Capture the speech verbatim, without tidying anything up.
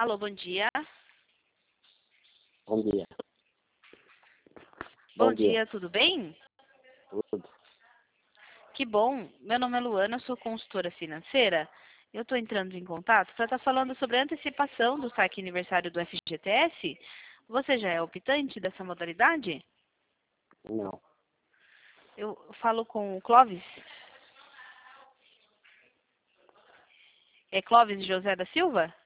Alô, bom dia. Bom dia. Bom, Bom dia. dia. Tudo bem? Tudo. Que bom. Meu nome é Luana, eu sou consultora financeira. Eu estou entrando em contato para estar falando sobre a antecipação do saque aniversário do F G T S. Você já é optante dessa modalidade? Não. Eu falo com o Clóvis. É Clóvis José da Silva?